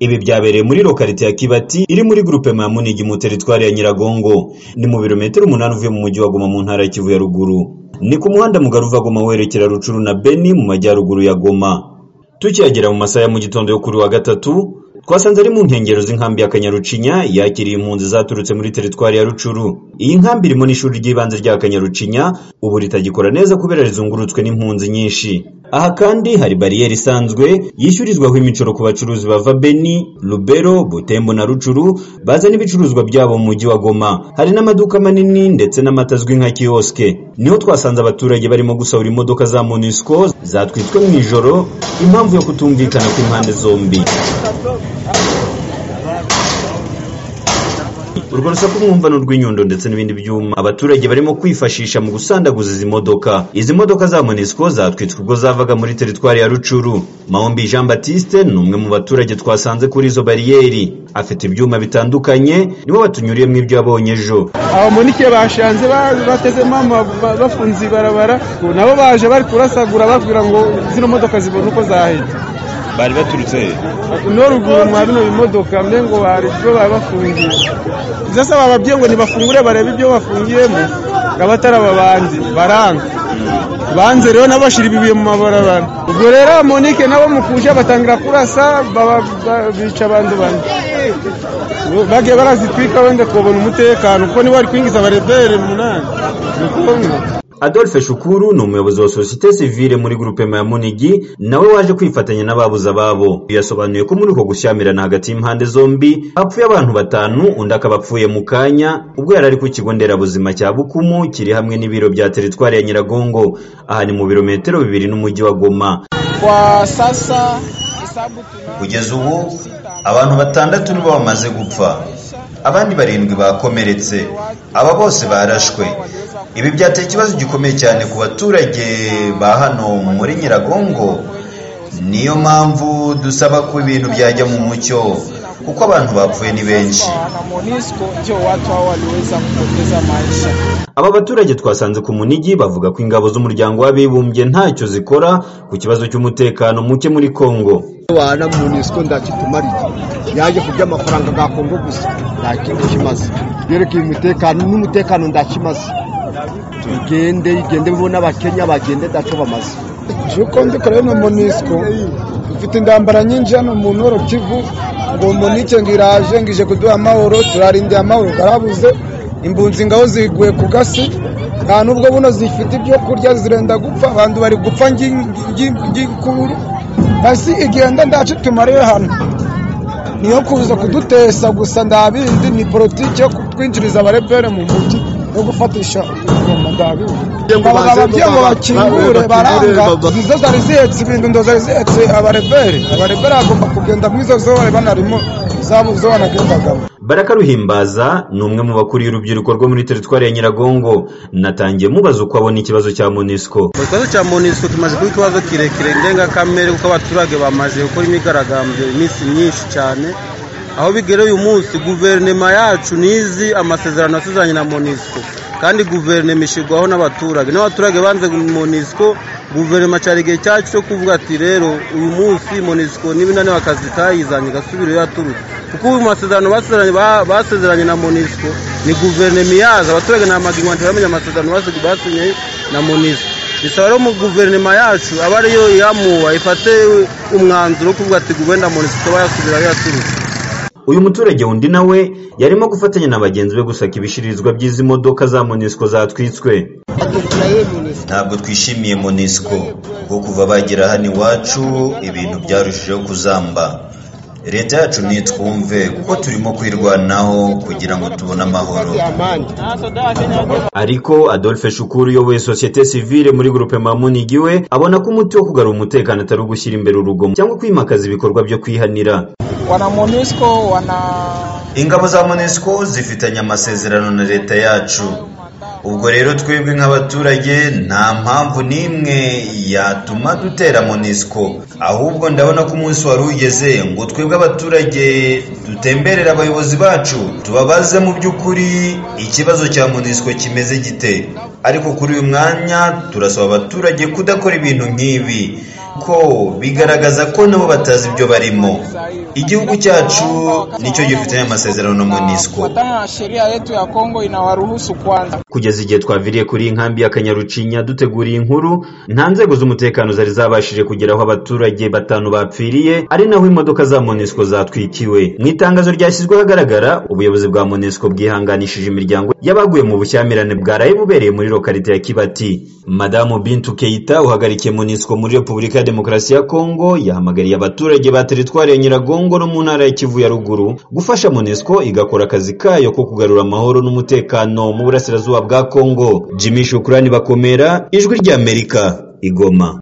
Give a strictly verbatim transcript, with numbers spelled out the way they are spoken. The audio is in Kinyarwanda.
Ibi byabereye muri lokalite ya Kibati iri muri groupe ya Munigi mu teritwari ya Nyiragongo, ni mu birometero umunani uvuye mu mujyi wa Goma mu ntara ya Kivu ya ruguru. Ni ku muhanda mugari uva Goma werekera Rucuru na Beni mu majyaruguru ya Goma. Tukihagera mu masaha ya mu gitondo yo kuri wa gatatu, twasanze ari mu nkengero z'inkambi ya Kanyarucinya yakiriye impunzi zaturutse muri teritwari ya Rucuru. Iyi nkambi irimo n'ishuri ry'ibanze rya Kanyarucinya, ubu ritagikora neza kubera rizungurutswe n'impunzi nyinshi. Aha kandi hari bariyeri isanzwe yishyurizwaho imicoro ku bacuruzi bava Beni, Lubero, Butembo na Rucuru bazana ibicuruzwa byabo mu mujyi wa Goma. Hari n'amaduka manini ndetse n'amatazwi nka kioske. Niho twasanze abaturage barimo gusahura imodoka za MONUSCO zatwitswe mu ijoro, impamvu yo kutumvikana kw'impande zombi. Urwo rusaku mwumva n'urw'inyundo ndetse n'ibindi byuma abaturage barimo kwifashisha mu gusandaguza izi modoka. Izi modoka za MONUSCO zatwitswe ubwo zavaga muri teritwari ya Rucuru. Maombi Jean Baptiste ni umwe mu baturage twasanze kuri izo bariyeri, afite ibyuma bitandukanye, nibo batunyuriye mu ibyo yabonye ejo. Abo Monike bashanze bateze mama bafunze barabara, nabo baje bari kurasagura babwira ngo zino modoka zibone uko zahita. Bari baturutse no ruguru mwa bino bimodoka mbengo bari byo babafungiye. Zasa bababye ngo nibafungure barebe ibyo bafungiyemo, abatara babandi baranga banze rero nabashira ibibiye mu mabarabara. Ubwo rero Monike nabo mukuje batangira kurasa bica abantu bandi bage barazitwika wende kubona umutekano kuko ni bari kwingiza abarebere munani. Adolphe Shukuru ni umuyobozi wa societe civile muri groupe ya Munigi, nawe waje kwifatanya n'ababuza ababo. Yasobanuye ko muri uko gushyamirana hagati y'impande zombi hapfuye abantu batanu, undi akabapfuye mu kanya ubwo yari ari ku kigo nderabuzima cya Bukumu kiri hamwe n'ibiro bya teritwari ya Nyiragongo. Aha ni mu birometero bibiri n'umujyi wa Goma. Kwa sasa kugeza ubu abantu batandatu nibo bamaze gupfa, abandi barindwi bakomeretse, aba bose barashwe. Ibi byateye ikibazo gikomeye cyane ku baturage ba hano muri Nyiragongo. Niyo mpamvu dusaba ko ibintu byajya mu mucyo kuko abantu bapfuye ni benshi. Aba baturage twasanze ku Munigi bavuga ko ingabo z'umuryango w'abibumbye ntacyo zikora ku kibazo cy'umutekano muke muri Kongo. Wana MONUSCO ndakitumariye yaje kurya amafaranga ga Kongo gusa, ntakindi kimaze yerekeye umutekano n'umutekano ndakimaze. Igende igende bibona abakenya bagende daco bamaze juko ndikore no MONUSCO ufite indambara nyinshi hano mu Nord Kivu, ngo Monike ngiraje ngije kuduha amahoro, turarinde amahoro garabuze, imbunzi ngaho ziguye ku gasi, nta nubwo buno zifite ibyo kurya zirenda gupfa, abantu bari gupfa ngikuru basi igenda ndaci tumariye hano niyo kuza kudutesa gusa, ndabindi ni politike yo kwinjiriza abarebere mu mujyi no gufatisha Goma ndabi. Ababye ngo bakingure baranga zizo zari zihetse ibintu ndo zari zihetse abarebere abarebere agomba kugenda mwizo zore banarimo zabo zo banagendaga. Baraka Ruhimbaza ni umwe mu bakuriye urubyiruko rwo muri teritwari ya Nyiragongo. Natangiye mubaza uko abona ikibazo cya MONUSCO. Ikibazo cya MONUSCO kimaze kuba ikibazo kirekire ndenga kamere kuko abaturage bamaze gukora imigaragambyo iminsi myinshi cyane, aho bigere uyu munsi guverinoma yacu nizi amasezerano asezeranye na MONUSCO, kandi guverinoma ishigwaho n'abaturage n'abaturage banze MONUSCO. Guverinoma cyarigiye cyacu cyo kuvuga ati rero uyu munsi MONUSCO nibinane bakazitayizanye gasubire yaturutse, kuko uyu masezerano basezeranye basezeranye na MONUSCO ni guverinoma yaza, abaturage na magingwa ntibamenya amasezerano basinye na MONUSCO. Bisaba rero mu guverinoma yacu aba ariyo yamuwa ifate umwanzuro kuvuga ati guverinoma MONUSCO bayasubira yaturutse. Uyu muturage wundi nawe yarimo gufatanya na bagenzi be gusaka ibishirizwa by'izi modoka za MONUSCO zatwitswe. Ntabwo twishimiye MONUSCO kuko kuva bagera hano iwacu ibintu byarushijeho kuzamba. Leta yacu nitwumve kuko turimo kwirwanaho kugira ngo tubone amahoro. Ariko Adolphe Shukuru uyoboye societe civile muri groupe ya Munigi we abona ko umuti wo kugarura umutekano atari ugushyira imbere urugomo cyangwa kwimakaza ibikorwa byo kwihanira. Wana MONUSCO wana ingabo za MONUSCO zifitanye amasezerano na leta yacu. Ubwo rero twebwe nk'abaturage nta mpamvu n'imwe yatuma dutera MONUSCO, ahubwo ndabona ko umunsi wari ugeze ngo twebwe abaturage dutemberera abayobozi bacu tubabaze mu by'ukuri ikibazo cya MONUSCO kimeze gite. Ariko kuri uyu mwanya turasaba abaturage kudakora ibintu nk'ibi ariko bigaragaza ko nabo batazi ibyo barimo. Igihugu cyacu nicyo gifitanye amasezerano na MONUSCO. Kugeza igihe twaviriye kuri inkambi ya Kanyarucinya duteguriye inkuru, nta nzego z'umutekano zari zabashije kugeraho abaturage batanu bapfiriye, ari naho imodoka za MONUSCO zatwikiwe. Mu itangazo ryashyizwe ahagaragara, ubuyobozi bwa MONUSCO bwihanganishije imiryango y'abaguye mu bushyamirane bwaraye bubereye muri lokalite ya Kibati. Madamu Bintu Keita uhagarikiye MONUSCO muri Repubulika ya Demokarasi ya Kongo yahamagariye abaturage ba teritwari ya Nyiragongo no mu ntara ya Kivu ya ruguru gufasha MONUSCO igakora akazi kayo ko kugarura amahoro n'umutekano mu burasirazuba bwa Kongo. Jimmy Shukrani Bakomera, Ijwi ry'Amerika, Igoma.